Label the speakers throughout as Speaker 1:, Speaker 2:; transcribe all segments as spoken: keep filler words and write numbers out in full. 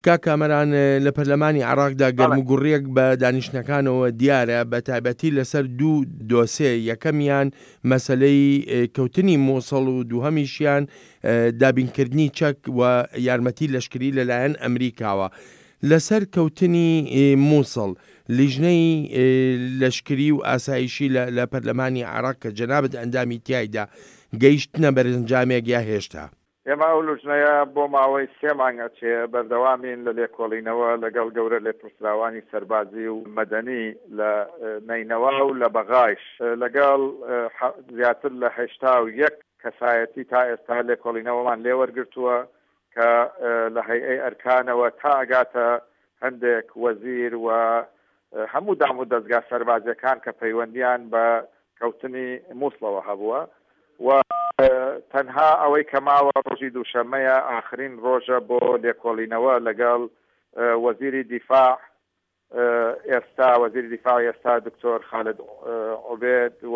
Speaker 1: کا کامەران لە پەرلەمانی عێراقدا گەرموگوڕیەک بە دانیشتەکانەوە دیارە بە تایبەتی لەسەر دوو دۆسێ، یەکەمیان مەسەلەی کەوتنی مووسڵ و دووهەمیشیان دابینکردنی چەک و یارمەتی لەشکری لەلایەن ئەمریکاوە. لەسەر کەوتنی مووسڵ لیژنەی لەشکری و ئاسایشی لە پەرلەمانی عێراق کە جەنابەت ئەندامی تایدا گەیشتنە بەرەنجامێک یا هێشتا؟
Speaker 2: ئێمە ئەو لوژنەیە بۆ ماوەی سێ مانگە چێ بەردەوامین لە لێکۆڵینەوە لەگەڵ گەورە لێپرسراوانی سەربازی و مەدەنی لە نەینەوا و لە بەغایش لەگەڵ زیاتر لە هەشتا و یەک کەسایەتی تا ئێستا لێکۆڵینەوەمان لێوەرگرتووە کە لە هەیئەی ئەرکانەوە تا ئەگاتە هەندێک وەزیر و هەموو دام و دەستگا سەربازیەکان کە پەیوەندیان بە کەوتنی مووسڵەوە هەبووە و تەنها ئەوەی کە ماوە ڕۆژی دووشەمەیە ئاخرین ڕۆژە بۆ لێکۆڵینەوە لەگەڵ وەزیری دیفاع ئێستا وەزیری دیفاع ئێستا دکتۆر خالد عوبێد و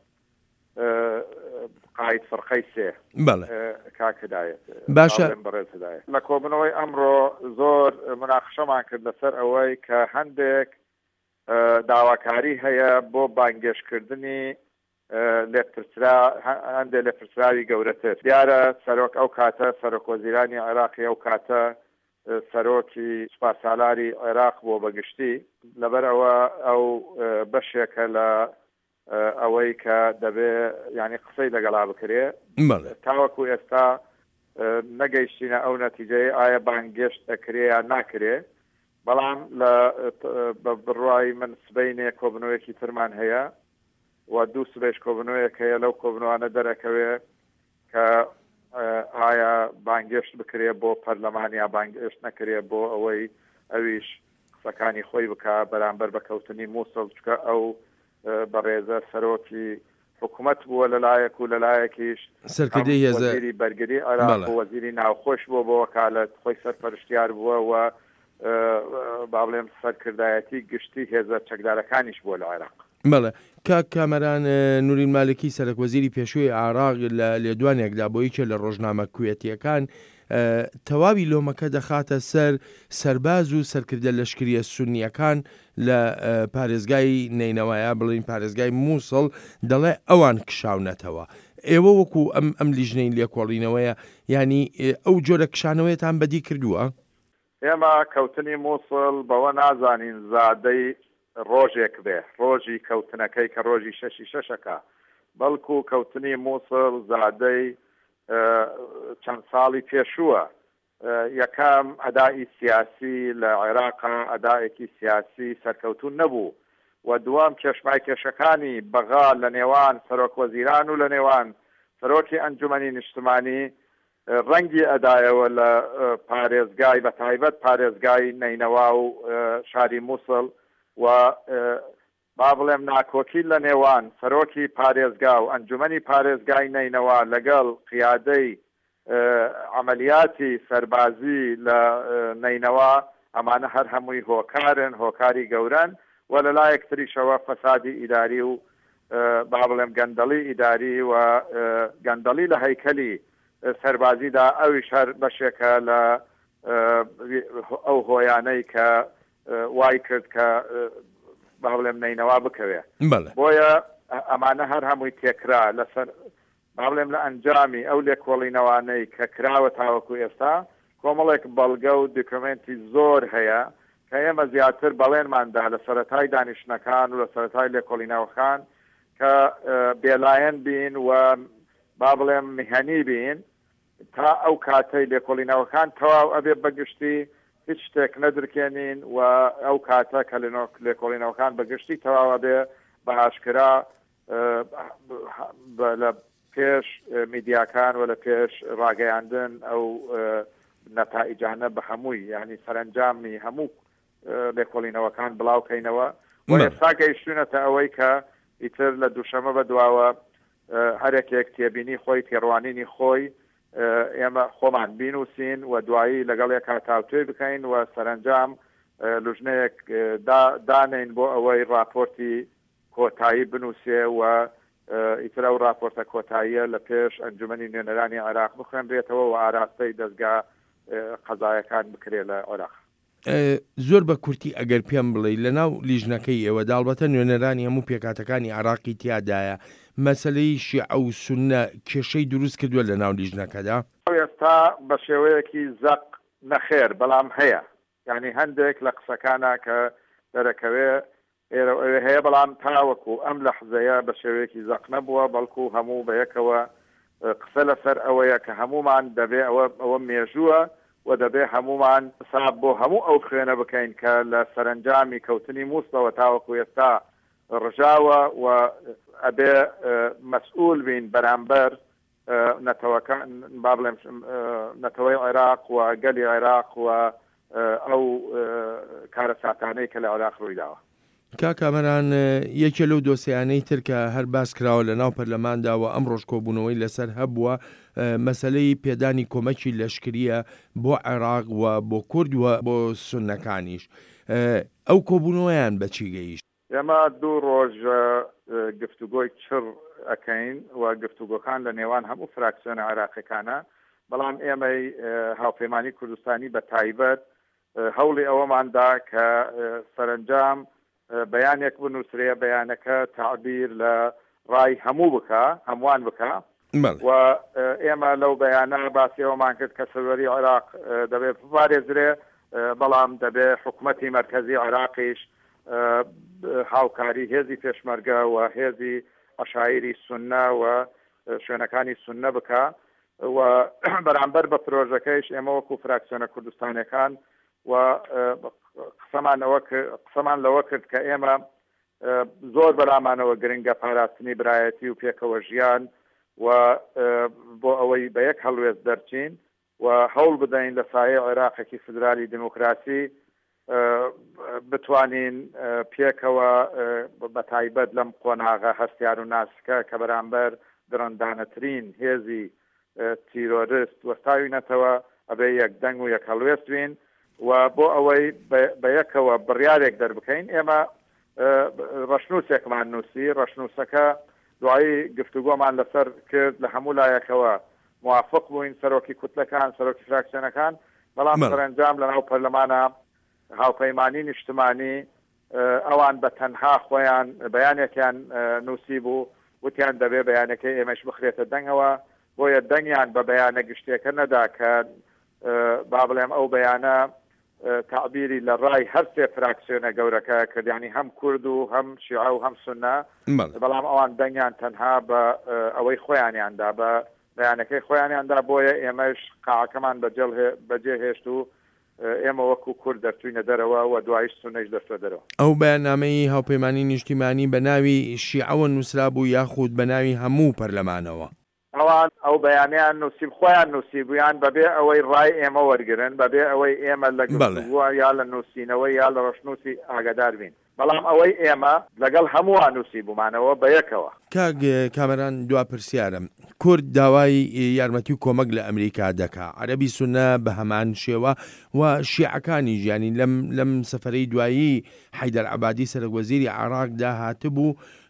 Speaker 2: قاید فڕقەی سێ کاکدایەت
Speaker 1: باشە.
Speaker 2: لە کۆبنەوەی ئەمڕۆ زۆر مناقشەمان کرد لەسەر ئەوەی کە هەندێک داواکاری هەیە بۆ بانگێشکردنی هەندێک لێپرسراوی گەورەتر. دیارە سەرۆک ئەو کاتە سەرۆک وەزیرانی عێراقی ئەو کاتە سەرۆکی سوپاسالاری عێراق بۆ بەگشتی لەبەرەوە ئەو بەشێکە لە ئەوەی کە دەبێ ینی قسەی لەگەڵا بکرێ تاوەکو ئێستا نەگەیشتینە ئەو نەتیجەیە ئایا بانگێشت دەکرێ یا ناکرێ، بەڵام لە بڕوای من سبەینێ کۆبنەوەیەکی ترمان هەیە و دوو سبەیش کۆبنەوەیەک هەیە لەو کۆبنەوانە دەرەکەوێ کە ئایا بانگێشت بکرێ بۆ پەرلەمان یا بانگێشت نەکرێ بۆ ئەوەی ئەویش قسەکانی خۆی بکە بەرامبەر بە کەوتنی مووسڵ، چکە ئەو بەڕێزە سەرۆکی حکوومەت بووە لەلایەک و لەلایەکیش
Speaker 1: سەرکردەی
Speaker 2: وەزیری بەرگری عێراق و وەزیری ناوخۆش بووە بۆ وەکالەت خۆی سەرپەرشتیار بووە و با بڵێم سەرکردایەتی گشتی هێزە چەکدارەکانیش بووە لە عێراق.
Speaker 1: بەڵێ کاک کامەران، نورین مالکی سەرۆک وەزیری پێشووی عێراق لە لێدوانێکدا بۆ یەکێ لە ڕۆژنامە کوێتیەکان تەواوی لۆمەکە دەخاتە سەر سەرباز و سەرکردە لەشکریە سونیەکان لە پارێزگای نەینەوایە، بڵین پارێزگای مووسڵ، دەڵێ ئەوان کشاونەتەوە. ئێوە وەکو ئەم ئەم لیژنەی لێکۆڵینەوەیە ینی ئەو جۆرە کشانەوەیتان بەدی کردووە؟
Speaker 2: ئێمە کەوتنی مووسڵ بەوە نازانین زادەی ڕۆژێک بێ ڕۆژی کەوتنەکەی کە ڕۆژی شەشی شەشەکە، بەڵکو کەوتنی مووسڵ زادەی چەند ساڵی پێشووە. یەکەم ئەدای سیاسی لە عێراقا ئەدایەکی سیاسی سەرکەوتون نەبوو و دووەم کێشمای کێشەکانی بەغا لە نێوان سەرۆک وەزیران و لە نێوان سەرۆکی ئەنجومەنی نیشتمانی ڕەنگی ئەدایەوە لە پارێزگای بە تایبەت پارێزگای نەینەوا و شاری مووسڵ و با بڵێم ناکۆکی لە نێوان سەرۆکی پارێزگا و ئەنجومەنی پارێزگای نەینەوا لەگەڵ قیادەی عملیاتی سەربازی لە نەینەوا ئەمانە هەر هەمووی هۆکارن، هۆکاری گەورن و لەلایەک تریشەوە فەسادی ئیداری و با بڵێم گەندەڵی ئیداری و گەندەڵی لە هەیکەلی سەربازیدا ئەویش هەر بەشێکە لە ئەو هۆیانەی کە وای کرد کە با بڵێم نەینەوا بکەوێ. بۆیە ئەمانە هەر هەمووی تێکرا لەسەر با بڵێم لە ئەنجامی ئەو لێکۆڵینەوانەی کە کراوە تاوەکو ئێستا کۆمەڵێک بەڵگە و دکمنتی زۆر هەیە کە ئێمە زیاتر بەڵێنماندا لە سەرەتای دانیشتنەکان و لە سەرەتای لێکۆڵینەوەکان کە بێلایەن بین و با بڵێم میهەنی بین تا ئەو کاتەی لێکۆڵینەوەکان تەواو ئەبێ بەگشتی هیچ شتێک نەدرکێنین و ئەو کاتە کە لێکۆڵینەوەکان بەگشتی تەواوە بێ بە ئاشکرا لە پێش میدیاکان و لە پێش ڕاگەیاندن ئەو نەتائیجانە بە هەمووی یعنی سەرنجامی هەموو لێکۆڵینەوەکان بڵاوکەینەوە و ئێستا گەیشتوونەتە ئەوەی کە ئیتر لە دووشەمە بەدواوە هەرێکێک تێبینی خۆی تێڕوانینی خۆی ئێمە خۆمان بینوسین و دوایی لەگەڵ یەکا تاوتوێ بکەین و سەرنجام لوژنەیەک دانین بۆ ئەوەی راپۆرتی کۆتایی بنووسێ و ئیتر ئەو راپۆرتە کۆتاییە لە پێش ئەنجومەنی نوێنەرانی عێراق بخوێنرێتەوە و ئاراستەی دەستگا قەزایەکان بکرێ لە عێراق.
Speaker 1: زۆر بە کورتی ئەگەر پێم بڵێ لە ناو لیژنەکەی ئێوە داڵبەتە نوێنەرانی هەموو پێکاتەکانی عێراقی تیادایە مەسەلەی شیعە و سوننە کێشەی دروست کردووە لە ناو لیژنەکەدا؟
Speaker 2: ئێستا بە شێوەیەکی زەق نەخێر بەڵام هەیە، یعنی هەندێک لە قسەکانە کە دەرەکەوێ ئێرە ئەوێ هەیە، بەڵام تاوەکو ئەم لە حزەیە بە شێوەیەکی زەق نەبووە، بەڵکو هەموو بەیەکەوە قسە لەسەر ئەوەیە کە هەمومان دەبێ ئەوە ئەوە مێژووە و دەبێ هەمومان حساب بۆ هەموو ئەو خوێنە بکەین کە لە سەرنجامی کەوتنی مووسڵەوە تاوەکو ئێستا ڕژاوە و ئەبێ مەسئول بین بەرامبەر نەتەوەکان با بڵێم نەتەوەی عێراق و گەلی عێراق و ئەو کارە ساتانەی کە لە عێراق ڕوویداوە.
Speaker 1: کاکامەران یەکێ لەو دۆسیانەی تر کە هەر باس کراوە لە ناو پەرلەمانداوە ئەمڕۆژ کۆبوونەوەی لەسەر هەبووە مەسەلەی پێدانی کۆمەکی لەشکریە بۆ عێراق و بۆ کورد و بۆ سوننەکانیش. ئەو کۆبوونەوەیان بەچی گەیشت؟
Speaker 2: ئێمە دوو ڕۆژ گفتوگۆی چڕ ئەەکەین و گفتوگۆکان لە نێوان هەموو فراکسیۆنە عێراقیەکانە، بەڵام ئێمەی هاوپەیمانی کوردستانی بە تایبەت هەوڵی ئەوەماندا کە سەرنجام بەیانێک بنووسرێ، بەیانەکە تعبیر لە ڕای هەموو بکە، هەمووان بکە و ئێمە لەو بەیانە باسیەوەمان کرد کە سەروەری عێراق دەبێت بپارێزرێ، بەڵام دەبێ حکوومەتی مەرکەزی عێراقیش هاوکاری هێزی پێشمەرگە و هێزی عەشایری سوننە و شوێنەکانی سوننە بکە و بەرامبەر بە پرۆژەکەیش ئێمە وەکو فراکسیۆنە کوردستانیەکان و قسەمان لەوە کرد کە ئێمە زۆر بەرامانەوە گرنگە پاراستنی برایەتی و پێکەوە ژیان و بۆ ئەوەی بە یەک هەڵوێست دەرچین و هەوڵ بدەین لە سایە عێراقێکی فدرالی دموکراسی بتوانین پێکەوە بە تایبەت لەم قۆناغە هەستیار و ناسکە کە بەرامبەر درەندانەترین هێزی تیرۆریست وەستاوینەتەوە ئەبێ یەک دەنگ و یەک هەڵوێست بین و بۆ ئەوەی بە یەکەوە بڕیارێک دەربکەین. ئێمە ڕەشنووسێکمان نووسی، ڕەشنووسەکە دوایی گفتوگۆمان لەسەر کرد لە هەموو لایەکەوە موافق بووین، سەرۆکی کوتلەکان، سەرۆکی فراکسیۆنەکان، بەڵام سەرنجام لە ناو پەرلەمانە هاوپەیمانی نیشتمانی ئەوان بە تەنها خۆیان بەیانێکیان نووسی بوو، وتیان دەبێ بەیانەکەی ئێمەش بخرێتە دەنگەوە، بۆیە دەنگیان بە بەیانە گشتێکە نەدا کە با بڵێم ئەو بەیانە تعبیری لە ڕای هەر سێ فراکسیۆنە گەورەکە کردیانی هەم کورد و هەم شیعە و هەم سوننە، بەڵام ئەوان دەنگیان تەنها بە ئەوەی خۆیانیاندا بە بەیانەکەی خۆیانیاندا، بۆیە ئێمەش قاعەکەمان بەجێ هێشت و ئێمە وەکو کورد دەرچوینە دەرەوە و دوایش سوننەش دەرچوە دەرەوە.
Speaker 1: ئەو بەیاننامەی هاوپەیمانی نیشتیمانی بە ناوی شیعەوە نووسرا بوو یاخود بە ناوی هەموو پەرلەمانەوە؟
Speaker 2: ئەوان ئەو بەیانیان نووسیب خۆیان نووسیبوویان بەبێ ئەوەی ڕای ئێمە وەرگرن، بەبێ ئەوەی ئێمە لە گفتوگۆ یا لە نووسینەوەی یا لە ڕەشنووسی ئاگادار بین، بەڵام ئەوەی ئێمە لەگەڵ هەمووان نووسیبوومانەوە بە یەکەوە.
Speaker 1: کاک کامەران دوا پرسیارم، کورد داوای یارمەتی و کۆمەک لە ئەمریکا دەکا، عەرەبی سوننە بە هەمان شێوە و شیعەکانی ژیانی لەم لەم سەفەرەی دوایی حەیدەر عەبادی سەرۆکوەزیری عێراقدا هاتبوو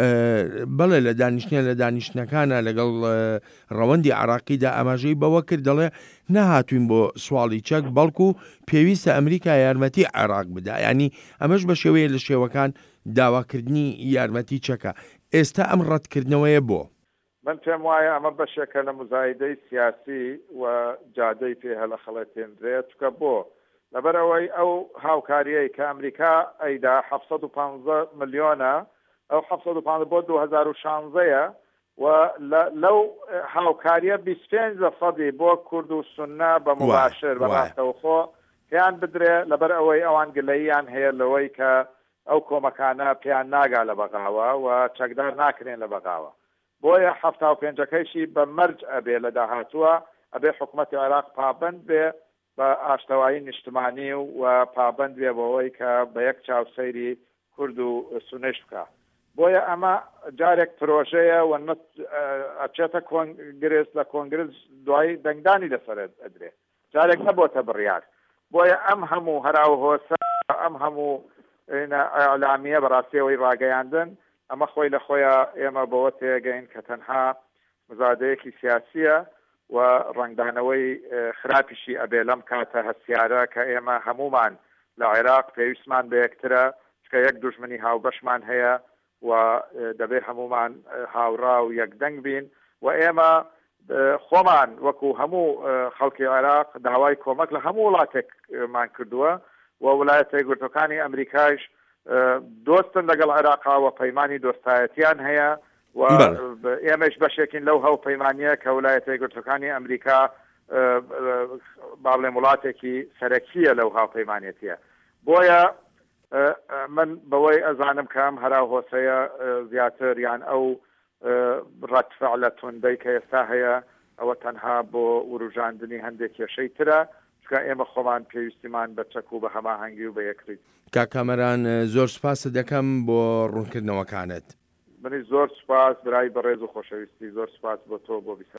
Speaker 1: بەڵێ لە دانیشتنیان لە دانیشتنەکانە لەگەڵ ڕەوەندی عێراقیدا ئاماژەی بەوە کرد دەڵێ نەهاتوین بۆ سواڵی چەک بەڵکو پێویستە ئەمریکا یارمەتی عێراق بدا، ینی ئەمەش بە شێوەیە لە شێوەکان داواکردنی یارمەتی چەکە. ئێستا ئەم ڕەتکردنەوەیە بۆ
Speaker 2: من پێم وایە ئەمە بەشێکە لە مزایدەی سیاسی و جادەی پێ هەلە خەڵەتێنرێت چکە بۆ لەبەرەوەی ئەو هاوکاریەی کە ئەمریکا ئەیدا حەفسەد و پانزە ملیۆنە، ئەو حەفسەد و پانزە بۆ دوو هەزار و شانزەیە و لەو هاوکاریە بیست و پێنج سەدی بۆ کورد و سوننە بە مباشر بەڕاستەوخۆ پێیان بدرێ، لەبەر ئەوەی ئەوان گلەییان هەیە لەوەی کە ئەو کۆمەکانە پێیان ناگا لە بەغاوە و چەکدار ناکرێن لە بەغاوە، بۆیە هەفتا و پێنجەکەیشی بە مەرج ئەبێ لە داهاتووە، ئەبێ حکوومەتی عێراق پابند بێ بە ئاشتەوایی نیشتمانی و پابند بێ بەوەی کە بە یەک چاوسەیری کورد و سوننیش بکە. بۆیە ئەمە جارێک پرۆژەیە و ئەچێتە کۆنگرس، لە کۆنگرس دوایی دەنگدانی لەسەر ئەدرێ، جارێک نەبۆتە بڕیار. بۆیە ئەم هەموو هەراو هۆسە، ئەم هەموو ئەعلامیە بەڕاستیەوەی ڕاگەیاندن، ئەمە خۆی لە خۆیە ئێمە بەوە تێگەین کە تەنها مزادەیەکی سیاسیە و ڕنگدانەوەی خراپیشی ئەبێ لەم کاتە هەستیارە کە ئێمە هەمومان لە عێراق پێویستمان بە یەکترە کە یەک دوژمنی هاوبەشمان هەیە و دەبێت هەمومان هاوڕا و یەکدەنگ بین و ئێمە خۆمان وەکو هەموو خەڵکی عێراق داوای کۆمەک لە هەموو وڵاتێکمان کردووە و وڵایەتە یەکگرتووەکانی ئەمریکایش دۆستن لەگەڵ عێراقا و پەیمانی دۆستایەتیان هەیە و ئێمەش بەشێکین لەو هەو پەیمانیە کە وڵایەتە یەکگرتووەکانی ئەمریکا با بڵێم وڵاتێکی سەرەکیە لەو هاوپەیمانێتیە بۆیە من بەوەی ئەزانم کە ئەم هەرا هۆسەیە زیاتر یان ئەو ڕەتفعلە توندەی کە ئێستا هەیە ئەوە تەنها بۆ وروژاندنی هەندێک کێشەی ترە چکە ئێمە خۆمان پێویستیمان بە چەک و بە هەماهەنگی و بە یەکریت.
Speaker 1: کاکامەران زۆر سوپاس دەکەم بۆ ڕوونکردنەوەکانت.
Speaker 2: منی زۆر سوپاس برای بەڕێز و خۆشەویستی زۆر سوپاس بۆ تۆ بۆ بیسە